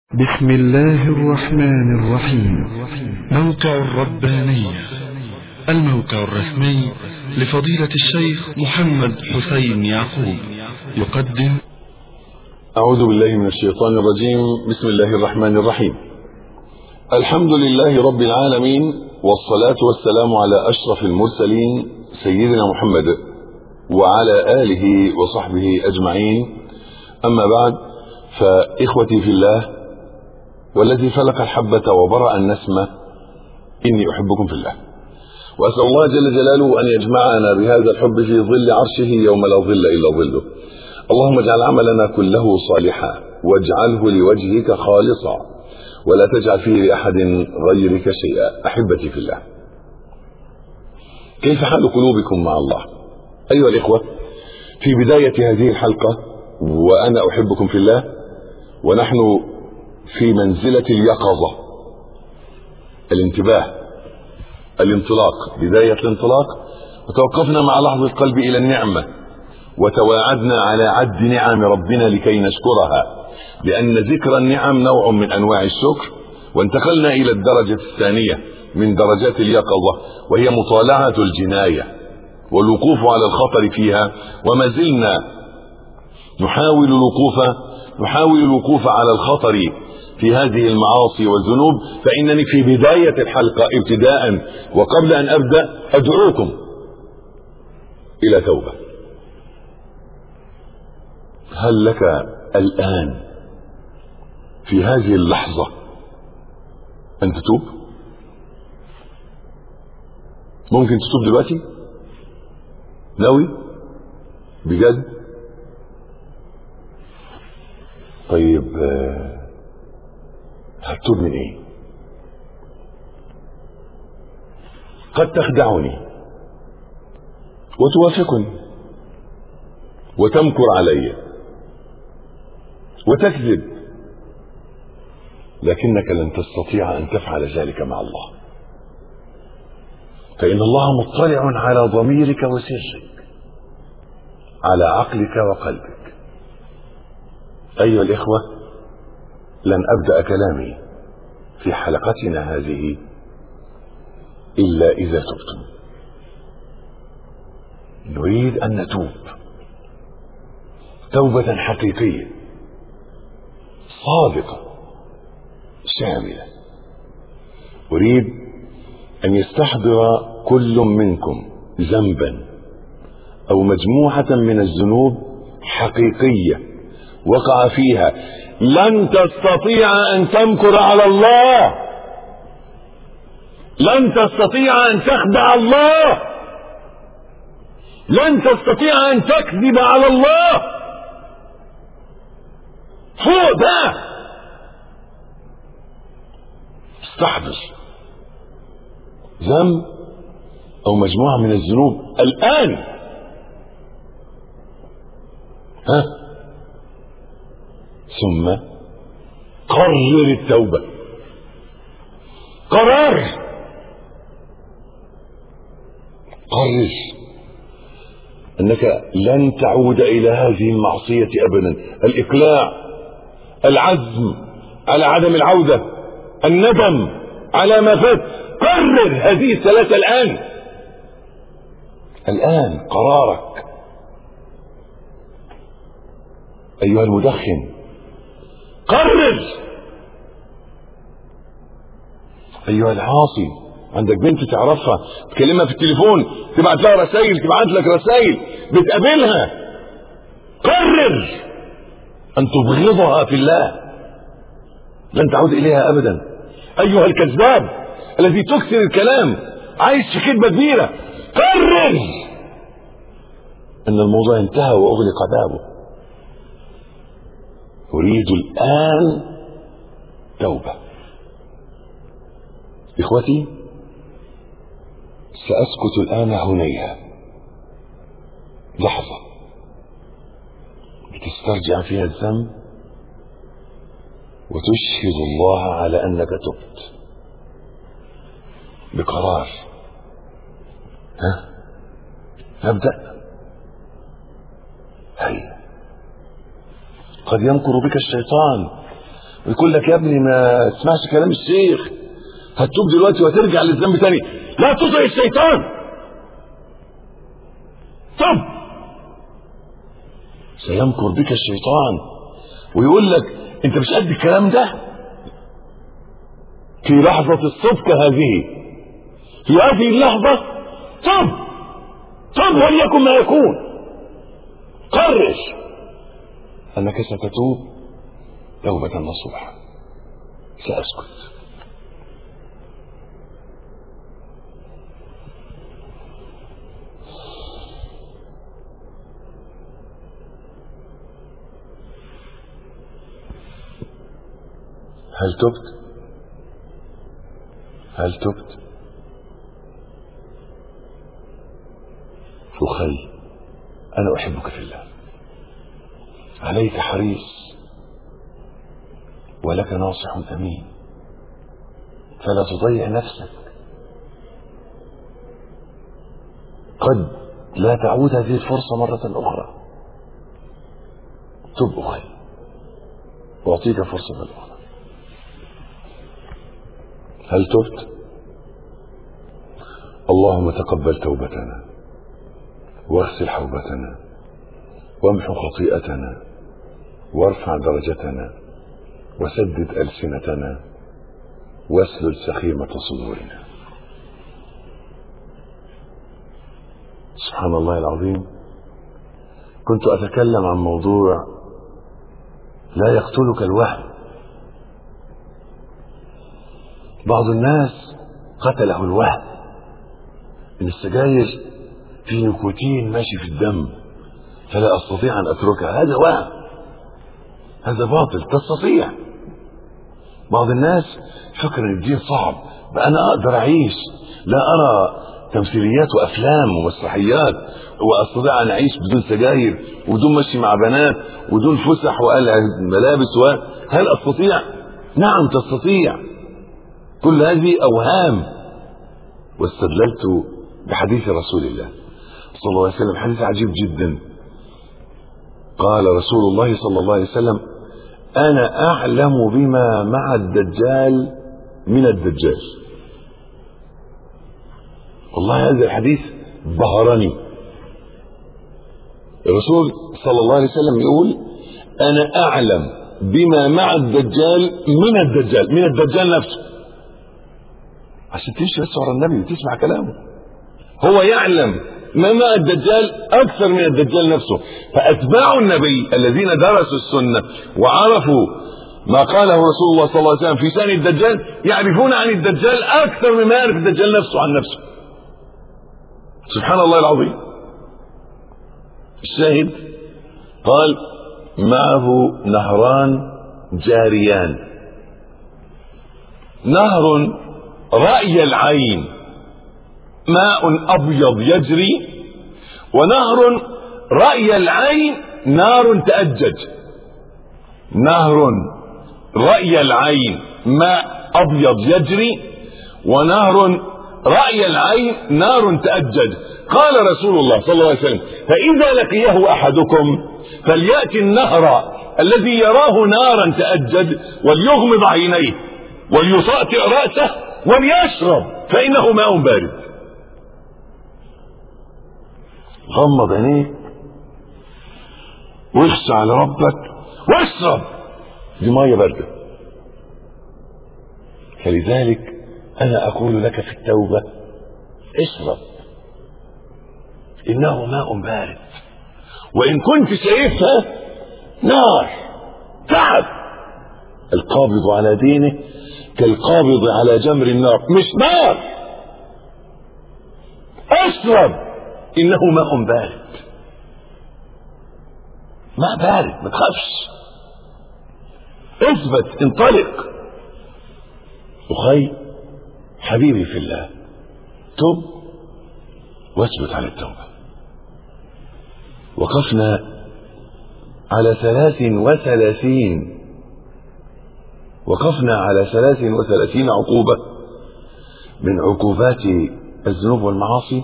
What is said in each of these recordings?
بسم الله الرحمن الرحيم. موقع الربانية، الموقع الرسمي لفضيلة الشيخ محمد حسين يعقوب، يقدم. أعوذ بالله من الشيطان الرجيم. بسم الله الرحمن الرحيم. الحمد لله رب العالمين، والصلاة والسلام على أشرف المرسلين سيدنا محمد وعلى آله وصحبه أجمعين. أما بعد، فإخوتي في الله والذي فلق الحبة وبرأ النسمة، إني أحبكم في الله، وأسأل الله جل جلاله أن يجمعنا بهذا الحب في ظل عرشه يوم لا ظل إلا ظله. اللهم اجعل عملنا كله صالحا، واجعله لوجهك خالصا، ولا تجعل فيه لأحد غيرك شيئا. أحبتي في الله، كيف حال قلوبكم مع الله؟ أيها الإخوة، في بداية هذه الحلقة وأنا أحبكم في الله، ونحن في منزلة اليقظة، الانتباه، الانطلاق، بداية الانطلاق، وتوقفنا مع لحظة القلب إلى النعمة، وتواعدنا على عد نعم ربنا لكي نشكرها، لأن ذكر النعم نوع من أنواع الشكر. وانتقلنا إلى الدرجة الثانية من درجات اليقظة، وهي مطالعة الجناية والوقوف على الخطر فيها، وما زلنا نحاول الوقوف على الخطر في هذه المعاصي والذنوب. فإنني في بداية الحلقة ابتداء وقبل أن أبدأ أدعوكم إلى توبة. هل لك الآن في هذه اللحظة أن تتوب؟ ممكن تتوب دلوقتي؟ ناوي بجد؟ طيب هتتوب من ايه؟ قد تخدعني وتوافقني وتمكر علي وتكذب، لكنك لن تستطيع ان تفعل ذلك مع الله، فإن الله مطلع على ضميرك وسرك، على عقلك وقلبك. أيها الإخوة، لن أبدأ كلامي في حلقتنا هذه إلا إذا تبتم. نريد أن نتوب توبة حقيقية صادقة شاملة. أريد أن يستحضر كل منكم ذنبا أو مجموعة من الذنوب حقيقية وقع فيها. لن تستطيع أن تمكر على الله، لن تستطيع أن تخدع الله، لن تستطيع أن تكذب على الله. فوق ده استحضر ذنب أو مجموعة من الذنوب الآن. ثم قرر التوبة، قرر أنك لن تعود إلى هذه المعصية أبدا. الإقلاع، العزم على عدم العودة، الندم على ما فات. قرر هذه الثلاثة الآن قرارك. أيها المدخن، قرر. أيها العاصي، عندك بنت تعرفها، تكلمها في التليفون، تبعت لها رسائل، تبعت لك رسائل، بتقابلها، قرر أن تبغضها في الله، لن تعود إليها أبدا. أيها الكذاب الذي تكثر الكلام، عايش في كذبة كبيرة، قرر أن الموضوع انتهى وأغلق بابه. أريد الآن توبة. إخوتي، سأسكت الآن هنيهة لحظة لتسترجع فيها الذنب وتشهد الله على أنك تبت بقرار. نبدأ. هيا. قد يمكر بك الشيطان يقول لك يا ابني ما تسمعش كلام الشيخ، هتتوب دلوقتي وهترجع للذنب تاني. لا تطع الشيطان، طب سيمكر بك الشيطان ويقول لك انت مش قد الكلام ده. في لحظة الصدق هذه، في هذه اللحظة طب وليكن ما يكون، قرر انك ستتوب توبة نصوحة. سأسكت. هل تبت أخي؟ أنا أحبك في الله، عليك حريص ولك ناصح أمين، فلا تضيع نفسك، قد لا تعود هذه الفرصة مرة أخرى. تب أخي وأعطيك فرصة أخرى. هل تبت؟ اللهم تقبل توبتنا واغسل حوبتنا وامحو خطيئتنا وارفع درجتنا وسدد ألسنتنا واسلل سخيمة صدورنا. سبحان الله العظيم. كنت أتكلم عن موضوع لا يقتلك الوهم. بعض الناس قتله الوهم ان السجاير في نيكوتين ماشي في الدم فلا استطيع ان اتركها. هذا وهم، هذا باطل. تستطيع. بعض الناس فكر ان الدين صعب، بقى انا اقدر اعيش، لا ارى تمثيليات وافلام ومسرحيات واستطيع ان اعيش بدون سجاير وبدون مشي مع بنات ودون فسح وقلع ملابس هل استطيع؟ نعم تستطيع. كل هذه اوهام. واستدللت بحديث رسول الله صلى الله عليه وسلم، حديث عجيب جدا. قال رسول الله صلى الله عليه وسلم: انا اعلم بما مع الدجال من الدجال. والله هذا الحديث بهرني. الرسول صلى الله عليه وسلم يقول: انا اعلم بما مع الدجال من الدجال نفسه. عشان تمشي بس ورا النبي وتسمع كلامه. هو يعلم ما مع الدجال اكثر من الدجال نفسه. فاتباع النبي الذين درسوا السنه وعرفوا ما قاله رسول الله صلى الله عليه وسلم في شأن الدجال يعرفون عن الدجال اكثر مما يعرف الدجال نفسه عن نفسه. سبحان الله العظيم. الشاهد قال: معه نهران جاريان، نهر رأي العين ماء أبيض يجري، ونهر رأي العين نار تأجج. نهر رأي العين ماء أبيض يجري، ونهر رأي العين نار تأجج. قال رسول الله صلى الله عليه وسلم: فإذا لقيه أحدكم فليأتي النهر الذي يراه نارا تأجج وليغمض عينيه وليطأطئ رأسه وليشرب فإنه ماء بارد. غمض عينيك واخشى على ربك واشرب، دي مية باردة. فلذلك أنا أقول لك في التوبة: اشرب، إنه ماء بارد. وإن كنت شايفها نار تعب. القابض على دينه كالقابض على جمر النار، مش نار. اشرب، إنه ماء بارد. ماء بارد، ما تخافش، اثبت، انطلق. أخي حبيبي في الله، تب واثبت على التوبة. وقفنا على 33 عقوبة من عقوبات الذنوب والمعاصي،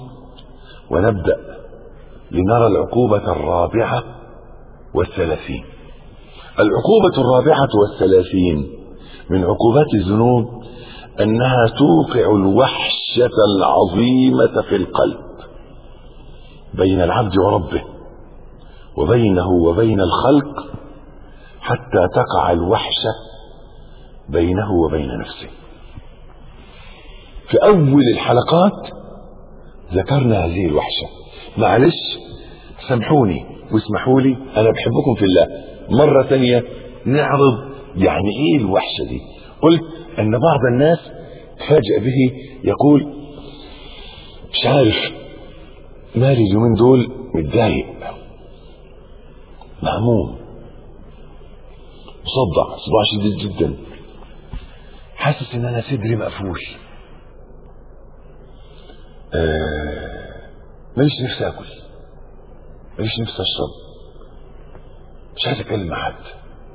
ونبدأ لنرى العقوبة 34. العقوبة 34 من عقوبات الذنوب أنها توقع الوحشة العظيمة في القلب بين العبد وربه وبينه وبين الخلق، حتى تقع الوحشة بينه وبين نفسه. في أول الحلقات ذكرنا هذه الوحشة. معلش سامحوني واسمحوا لي، أنا بحبكم في الله. مرة ثانية نعرض يعني إيه الوحشة دي. قلت أن بعض الناس تفاجأ به، يقول مش عارف مالي اليومين دول، متضايق، مهموم، مصدع، صداع شديد جدا، حاسس ان انا صدري مقفول، ماليش نفسي اكل، ماليش نفسي اشرب، مش عايز اتكلم مع حد.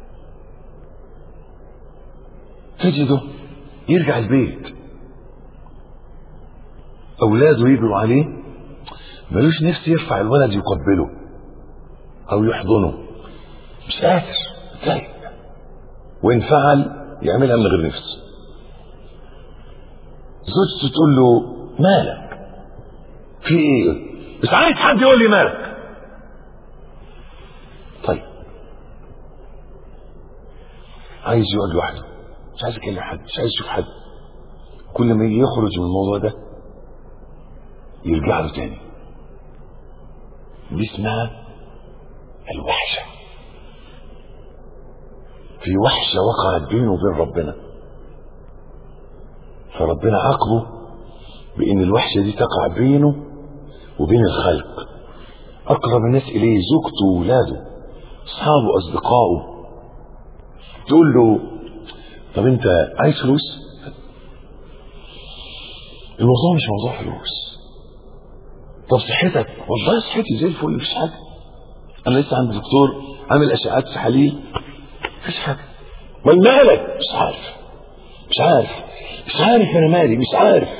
تجده يرجع البيت اولاده يجروا عليه، مالوش نفسي يرفع الولد يقبله او يحضنه، مش قادر، متضايق، وان فعل يعملها من غير نفس. زوجته تقول له مالك، في ايه؟ مش عايز حد يقول لي مالك. طيب عايز يقعد لوحده، مش عايز يكلم حد، مش عايز يشوف حد. كل ما يجي يخرج من الموضوع ده يرجع له تاني. دي اسمها الوحشة. في وحشة وقعت بينه وبين ربنا، فربنا عاقبه بأن الوحشة دي تقع بينه وبين الخلق. أقرب الناس إليه زوجته وولاده، أصحابه، أصدقائه. تقول له طب أنت عايز فلوس؟ الموضوع مش موضوع فلوس. طب صحتك؟ والله صحتي زي الفل، مفيش حاجة، أنا لسه عند دكتور عامل أشعات تحاليل، مفيش حاجة. من مالك؟ مش عارف، مش عارف، مش عارف أنا مالي، مش عارف.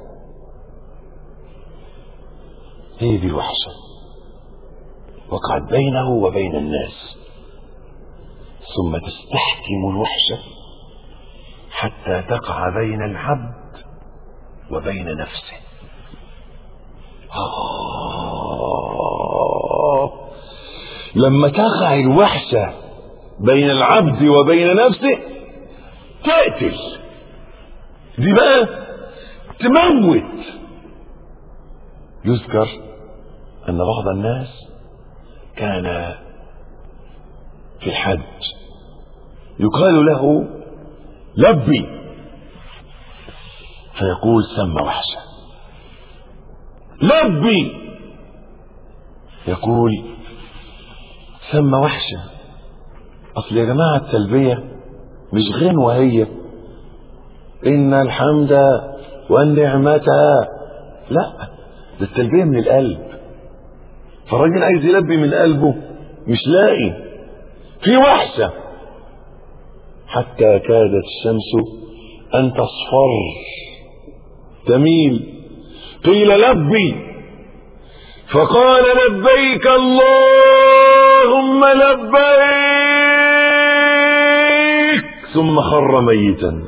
هي دي الوحشة وقعت بينه وبين الناس، ثم تستحكم الوحشة حتى تقع بين العبد وبين نفسه. لما تقع الوحشة بين العبد وبين نفسه تقتل، دي بقى تموت. يذكر أن بعض الناس كان في الحج يقال له لبي، فيقول سمى وحشة. لبي، يقول سمى وحشة. أصل يا جماعة التلبية مش غنوة، هي إن الحمد والنعمة، لا، ده التلبية من القلب. فالراجل عايز يلبي من قلبه، مش لاقي، في وحشة. حتى كادت الشمس أن تصفر تميل، قيل لبي، فقال لبيك اللهم لبيك، ثم خر ميتا.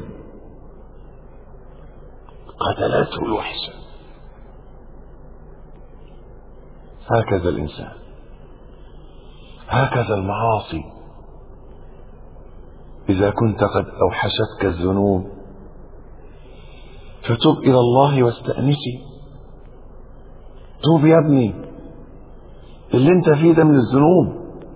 قتلته الوحشة. هكذا الإنسان، هكذا المعاصي. إذا كنت قد أوحشتك الذنوب فتب إلى الله واستأنسي. توب يا ابني، اللي انت فيه ده من الذنوب.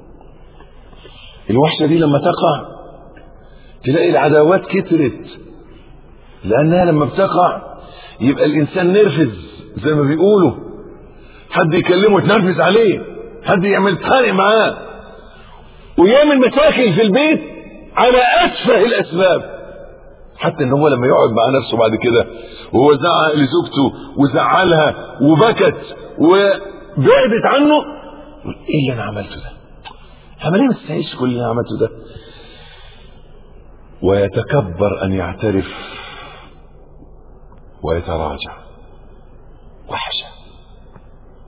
الوحشة دي لما تقع تلاقي العداوات كترت، لأنها لما بتقع يبقى الإنسان نرفز زي ما بيقولوا، حد يكلمه تنرفز عليه، حد يعمل تخانق معاه ويعمل مشاكل في البيت على أسفه الأسباب. حتى ان هو لما يقعد مع نفسه بعد كده وهو زعق لزوجته وزعلها وبكت وبعدت عنه، ايه اللي انا عملته ده؟ عمليه ما تستاهلش كل اللي انا عملته ده. ويتكبر ان يعترف ويتراجع. وحشة.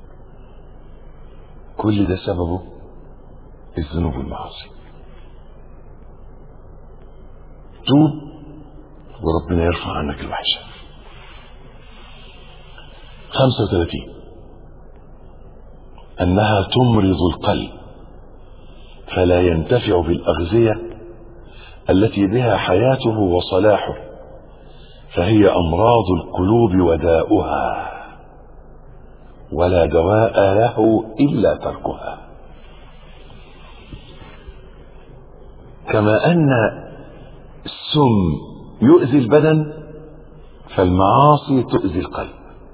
كل ده سببه الذنوب والمعاصي. توب وربنا يرفع عنك الوحشة. 35 أنها تمرض القلب فلا ينتفع بالأغذية التي بها حياته وصلاحه، فهي أمراض القلوب وداؤها، ولا دواء له إلا تركها. كما أن السم يؤذي البدن فالمعاصي تؤذي القلب.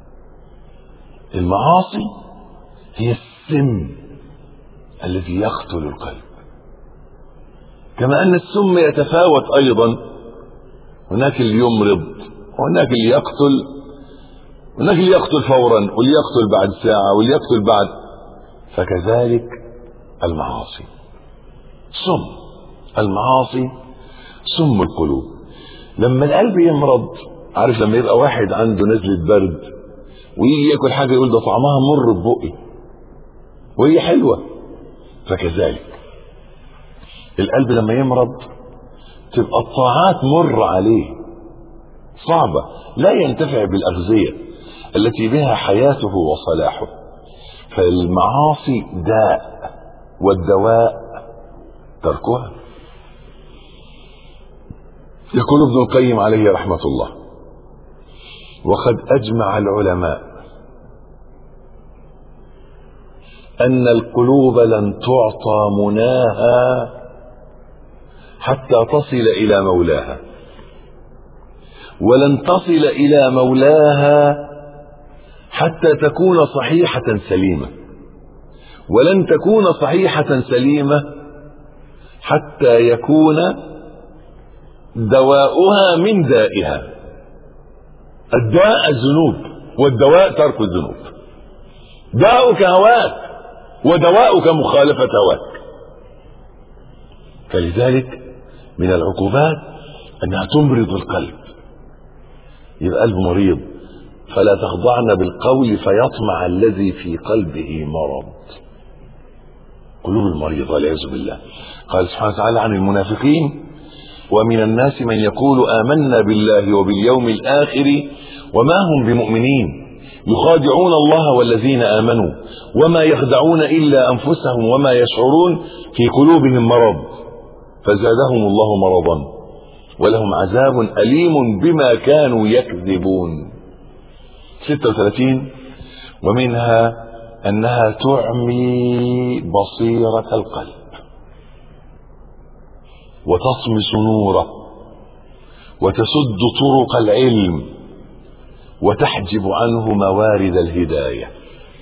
المعاصي هي السم الذي يقتل القلب. كما أن السم يتفاوت أيضا، هناك اللي يمرض وهناك اللي يقتل، هناك اللي يقتل فورا واللي يقتل بعد ساعة واللي يقتل بعد، فكذلك المعاصي سم. المعاصي سم القلوب. لما القلب يمرض، عارف لما يبقى واحد عنده نزلة برد ويجي ياكل حاجة يقول ده طعمها مر ببقي وهي حلوة، فكذلك القلب لما يمرض تبقى الطاعات مر عليه صعبة، لا ينتفع بالأغذية التي بها حياته وصلاحه، فالمعاصي داء والدواء تركها. يقول ابن القيم عليه رحمة الله: وقد أجمع العلماء أن القلوب لن تعطى مناها حتى تصل إلى مولاها، ولن تصل إلى مولاها حتى تكون صحيحة سليمة، ولن تكون صحيحة سليمة حتى يكون دواؤها من دائها. الداء الذنوب والدواء ترك الذنوب. داؤك هواك ودواؤك مخالفة هواك. فلذلك من العقوبات أنها تمرض القلب، يبقى قلب مريض. فلا تخضعن بالقول فيطمع الذي في قلبه مرض. قلوب المريض والعياذ بالله. قال سبحانه وتعالى عن المنافقين: ومن الناس من يقول آمنا بالله وباليوم الآخر وما هم بمؤمنين يخادعون الله والذين آمنوا وما يخدعون إلا أنفسهم وما يشعرون في قلوبهم مرض فزادهم الله مرضا ولهم عذاب أليم بما كانوا يكذبون. 36 ومنها أنها تعمي بصيرة القلب وتطمس نوره وتسد طرق العلم وتحجب عنه موارد الهداية.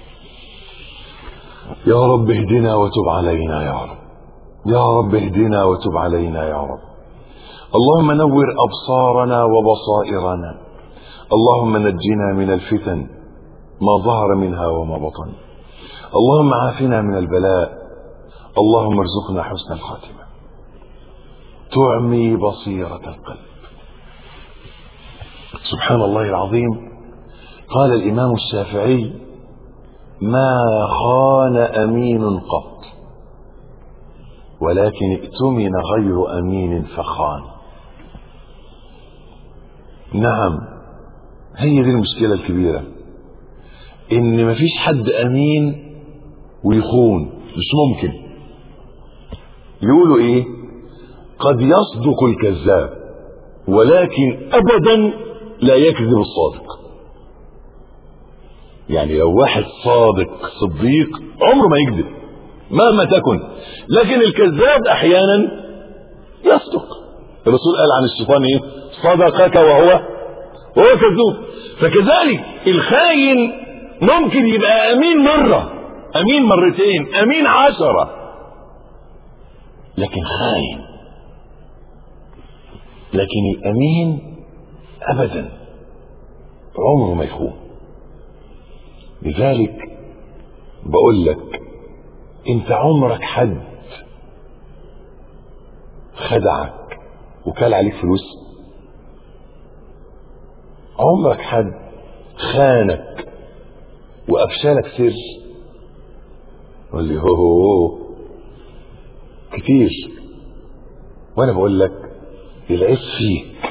يا رب اهدنا وتب علينا يا رب، يا رب اهدنا وتب علينا يا رب. اللهم نور أبصارنا وبصائرنا، اللهم نجنا من الفتن ما ظهر منها وما بطن، اللهم عافنا من البلاء، اللهم ارزقنا حسن الخاتمة. تعمي بصيرة القلب. سبحان الله العظيم. قال الإمام الشافعي: ما خان أمين قط، ولكن ائتمن غير أمين فخان. نعم، هي دي المشكلة الكبيرة، إن مفيش حد أمين ويخون، مش ممكن. يقولوا إيه؟ قد يصدق الكذاب ولكن أبدا لا يكذب الصادق. يعني لو واحد صادق صديق عمره ما يكذب مهما تكن، لكن الكذاب أحيانا يصدق. الرسول قال عن الشيطان إيه؟ صدقك وهو كذوب. فكذلك الخاين ممكن يبقى أمين مرة، أمين مرتين، أمين 10، لكن خاين. لكن الأمين أبدا عمره ما يخون. لذلك بقول لك، انت عمرك حد خدعك وكال عليك فلوس؟ عمرك حد خانك وأفشالك سر؟ قول لي هو كتير. وانا بقول لك العيب فيك.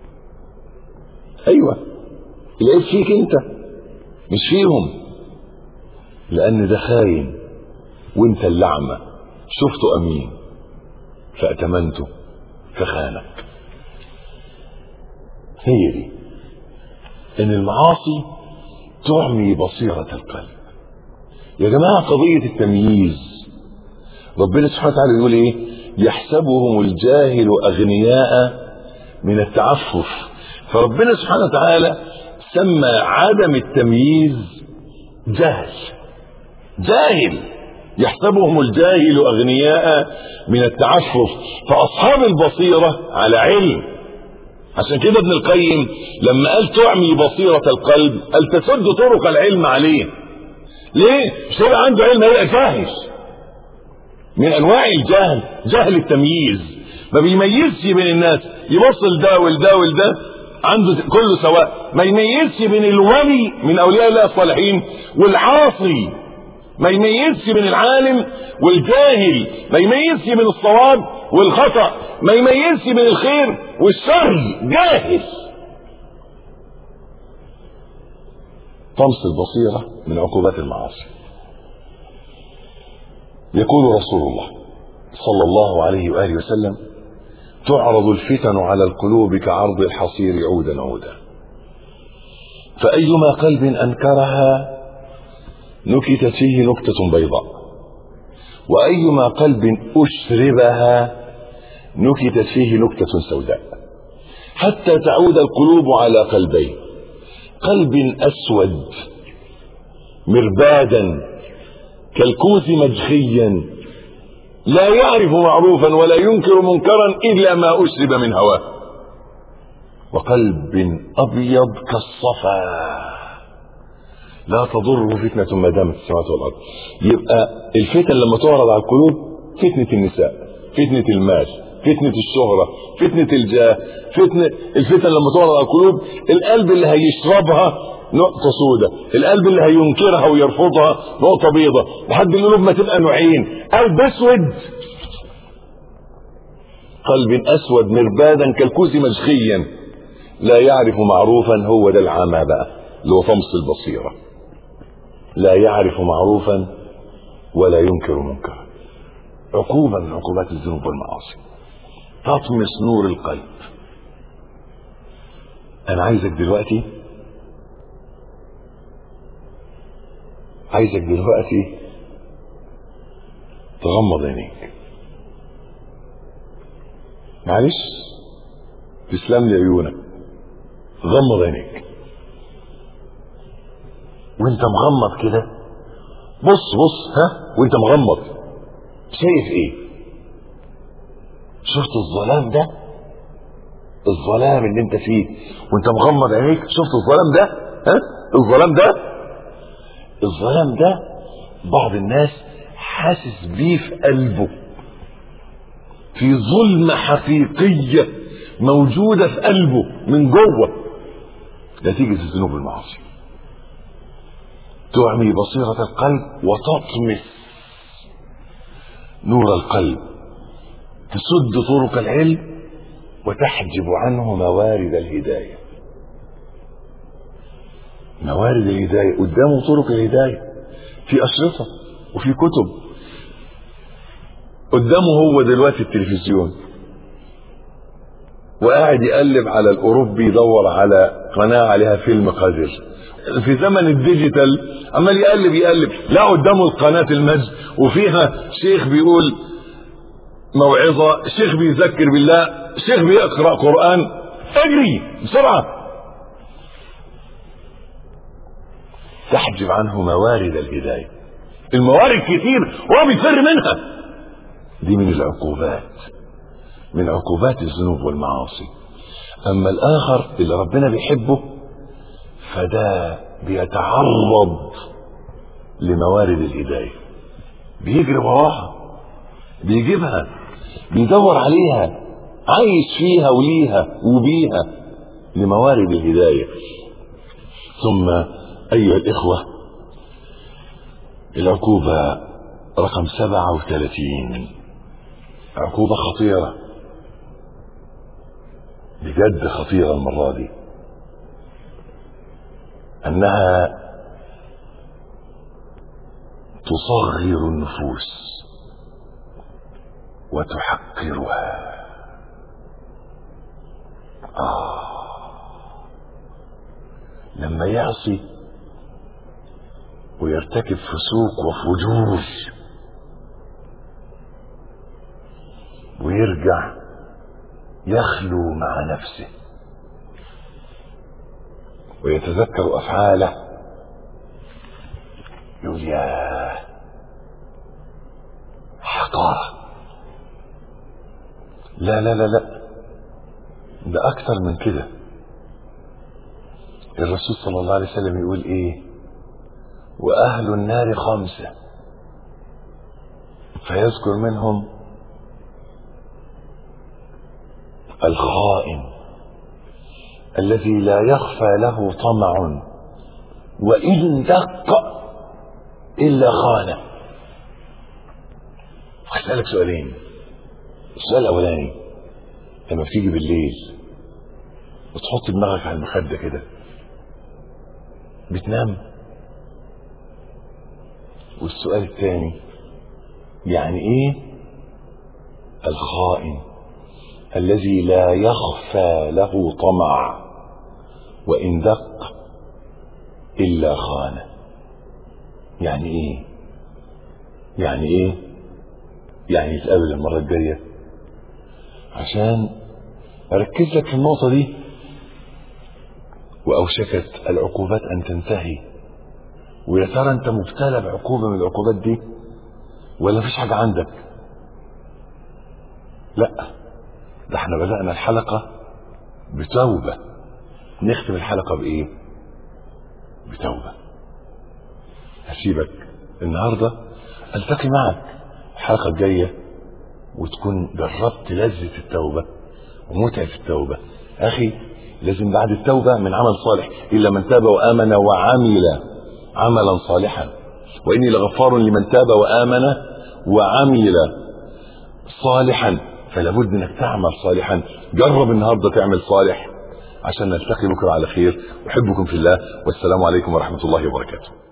ايوه العيب فيك انت مش فيهم، لان ده خاين وانت اللعمة شفته امين فأتمنته فخانك. هي دي ان المعاصي تعمي بصيرة القلب. يا جماعة قضية التمييز ربنا سبحانه وتعالى يقول ايه؟ يحسبهم الجاهل اغنياء من التعفف. فربنا سبحانه وتعالى سمى عدم التمييز جاهل. يحسبهم الجاهل اغنياء من التعفف. فاصحاب البصيرة على علم. عشان كده ابن القيم لما قال تعمي بصيرة القلب قال تسد طرق العلم عليه. ليه؟ مش هيبقى عنده علم، هيبقى جاهل. من انواع الجهل جهل التمييز، ما بيميزش بين الناس، يبص لده ولده ولده عنده كله سواء، ما يميزش بين الولي من اولياء الله الصالحين والعاصي، ما يميزش بين العالم والجاهل، ما يميزش بين الصواب والخطأ، ما يميزش بين الخير والشر، جاهل. طمس البصيرة من عقوبات المعاصي. يقول رسول الله صلى الله عليه وآله وسلم: تعرض الفتن على القلوب كعرض الحصير عودا عودا، فأيما قلب أنكرها نكتت فيه نكتة بيضاء، وأيما قلب أشربها نكتت فيه نكتة سوداء، حتى تعود القلوب على قلبين: قلب أسود مربادا كالكوز مجخيا لا يعرف معروفا ولا ينكر منكرا إلا ما أشرب من هواه، وقلب أبيض كالصفا لا تضره فتنة ما دامت السماوات والأرض. يبقى الفتن لما تعرض على القلوب: فتنة النساء، فتنة المال، فتنة الشهرة، فتنة الجاه، الفتن لما تعرض على القلوب، القلب اللي هيشربها نقطة سودة، القلب اللي هينكرها ويرفضها نقطة بيضة، لحد القلوب ما تبقى نوعين: قلب اسود، قلب اسود مربادا كالكوز مجخيا لا يعرف معروفا. هو ده العمى بقى اللي هو طمس البصيرة، لا يعرف معروفا ولا ينكر منكرا. عقوبة من عقوبات الذنوب والمعاصي تطمس نور القلب. انا عايزك دلوقتي تغمض عينيك. معلش تسلم لي عيونك، غمض عينيك وانت مغمض كده. بص ها، وانت مغمض شايف ايه؟ شفت الظلام ده؟ الظلام اللي انت فيه وانت مغمض عينيك، شفت الظلام ده؟ ها؟ الظلام ده بعض الناس حاسس بيه في قلبه، في ظلمة حقيقية موجودة في قلبه من جوه نتيجة الذنوب والمعاصي. تعمي بصيرة القلب وتطمس نور القلب، تسد طرق العلم وتحجب عنه موارد الهداية. موارد الهداية قدامه، طرق الهداية في أشرطة وفي كتب. قدامه هو دلوقتي التلفزيون وقاعد يقلب على الأوروبي يدور على قناة عليها فيلم قذر. في زمن الديجيتال عمال يقلب لا قدامه القناة المجد وفيها شيخ بيقول موعظة، شيخ بيذكر بالله، شيخ بيقرأ قرآن. اجري بسرعة. تحجب عنه موارد الهداية. الموارد كتير وهو بيفر منها. دي من العقوبات، من عقوبات الذنوب والمعاصي. اما الاخر اللي ربنا بيحبه فده بيتعرض لموارد الهداية، بيجري وراها، بيجيبها، بيدور عليها، عايش فيها وليها وبيها لموارد الهداية. ثم أيها الإخوة، العقوبة رقم 37 عقوبة خطيرة بجد خطيرة المرة دي، أنها تصغر النفوس وتحقرها. لما يعصي ويرتكب فسوق وفجور ويرجع يخلو مع نفسه ويتذكر أفعاله، يقول يا حقارة. لا لا لا لا، ده أكثر من كده. الرسول صلى الله عليه وسلم يقول إيه؟ وأهل النار 5، فيذكر منهم الخائن الذي لا يخفى له طمع وإن دق إلا خانه. هسألك سؤالين. السؤال الأولاني، لما بتيجي بالليل وتحط دماغك على المخدة كده بتنام؟ والسؤال الثاني، يعني ايه الخائن الذي لا يخفى له طمع وإن دق إلا خانه؟ يعني ايه؟ يعني ايه؟ يعني نتقابل المرة الجاية عشان أركز لك في النقطة دي. وأوشكت العقوبات أن تنتهي، ويا ترى أنت مبتلى بعقوبة من العقوبات دي ولا مفيش حاجة عندك؟ لا، ده احنا بدأنا الحلقة بتوبة، نختم الحلقة بإيه؟ بتوبة. هسيبك النهاردة، ألتقي معك الحلقة الجاية وتكون جربت لذة التوبة ومتعة التوبة. أخي، لازم بعد التوبة من عمل صالح، إلا من تاب وآمن وعمل عملا صالحا، وإني لغفار لمن تاب وآمن وعمل صالحا. فلا بد انك تعمل صالحا. جرب النهارده تعمل صالح عشان نلتقي بكره على خير. احبكم في الله، والسلام عليكم ورحمة الله وبركاته.